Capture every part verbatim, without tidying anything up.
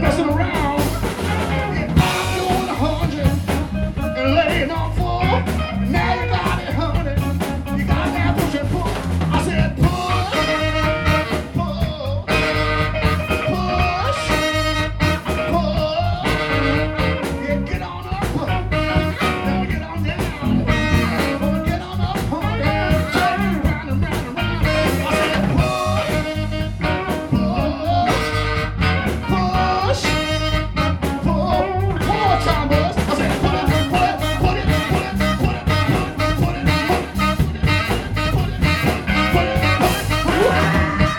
messing around. Yeah, I'm doing a hundred and laying on four. Now you got it, honey. You got that push and pull. I said push, pull, push, pull. Yeah, get on up. Now get on down. Oh, get on up, honey. Turn around and round and round. I said push, push, push, pull. One more time, boys. I said put it, put it, put it, put it, put it, put it, put it, put it, put it, put it, put it, put it, put it.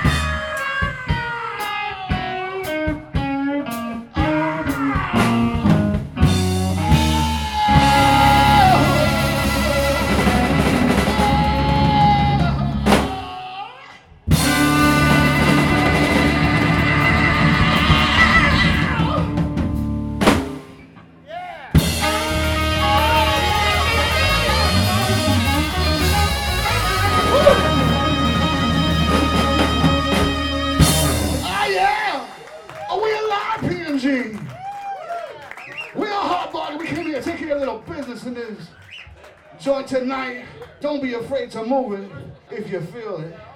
Ah, yeah. Oh, we alive, P M G. We are hot body. We came here to take care of little business in this joint tonight. Don't be afraid to move it if you feel it.